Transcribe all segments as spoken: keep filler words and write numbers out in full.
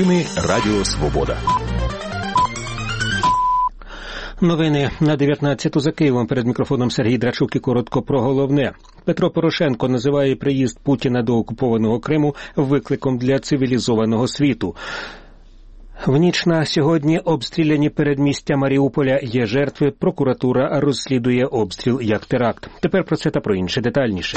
Новини Радіо Свобода. Новини на дев'ятнадцяту за Києвом. Перед мікрофоном Сергій Драчук і коротко про головне. Петро Порошенко називає приїзд Путіна до окупованого Криму викликом для цивілізованого світу. В ніч на сьогодні обстріляні передмістя Маріуполя є жертви. Прокуратура розслідує обстріл як теракт. Тепер про це та про інше детальніше.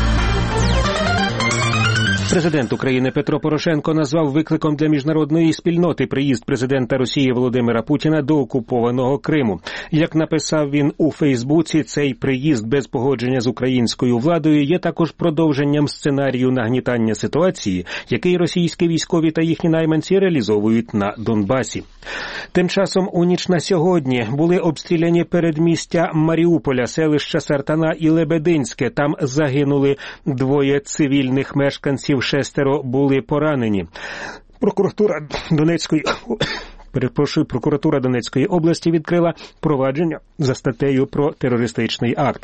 Президент України Петро Порошенко назвав викликом для міжнародної спільноти приїзд президента Росії Володимира Путіна до окупованого Криму. Як написав він у Фейсбуці, цей приїзд без погодження з українською владою є також продовженням сценарію нагнітання ситуації, який російські військові та їхні найманці реалізовують на Донбасі. Тим часом у ніч на сьогодні були обстріляні передмістя Маріуполя, селища Сартана і Лебединське. Там загинули двоє цивільних мешканців, шестеро були поранені. Прокуратура Донецької Перепрошую, прокуратура Донецької області відкрила провадження за статтею про терористичний акт.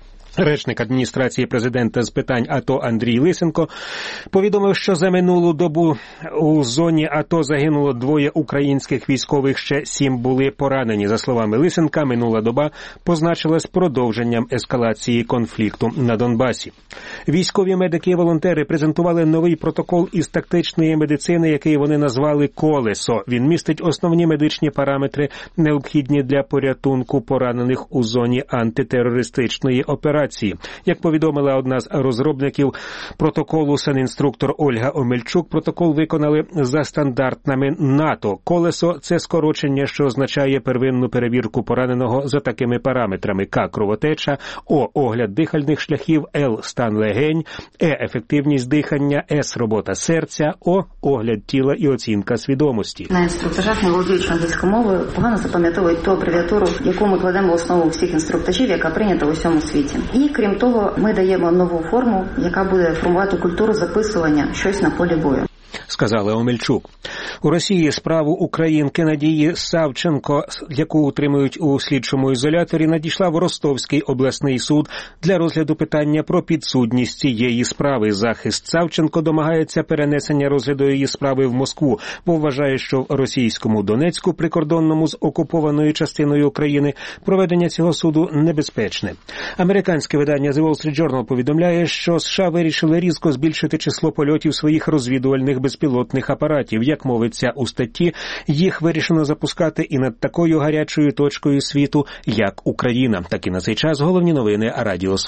Речник адміністрації президента з питань АТО Андрій Лисенко повідомив, що за минулу добу у зоні АТО загинуло двоє українських військових, ще сім були поранені. За словами Лисенка, минула доба позначилась продовженням ескалації конфлікту на Донбасі. Військові медики і волонтери презентували новий протокол із тактичної медицини, який вони назвали «Колесо». Він містить основні медичні параметри, необхідні для порятунку поранених у зоні антитерористичної операції. Як повідомила одна з розробників протоколу санінструктор Ольга Омельчук, протокол виконали за стандартами НАТО. «Колесо» – це скорочення, що означає первинну перевірку пораненого за такими параметрами: К – кровотеча, О – огляд дихальних шляхів, Л – стан легень, Е – ефективність дихання, С – робота серця, О – огляд тіла і оцінка свідомості. На інструктажах, не володіючи англійською мовою, погано запам'ятовують ту абревіатуру, яку ми кладемо в основу всіх інструктажів, яка прийнята в усьому світі. І, крім того, ми даємо нову форму, яка буде формувати культуру записування щось на полі бою. Сказала Омельчук. У Росії справу українки Надії Савченко, яку утримують у слідчому ізоляторі, надійшла в Ростовський обласний суд для розгляду питання про підсудність цієї справи. Захист Савченко домагається перенесення розгляду її справи в Москву, бо вважає, що в російському Донецьку, прикордонному з окупованою частиною України, проведення цього суду небезпечне. Американське видання The Wall Street Journal повідомляє, що США вирішили різко збільшити число польотів своїх розвідувальних безпілотних апаратів. Як мовиться у статті, їх вирішено запускати і над такою гарячою точкою світу, як Україна. Так і на цей час головні новини Радіо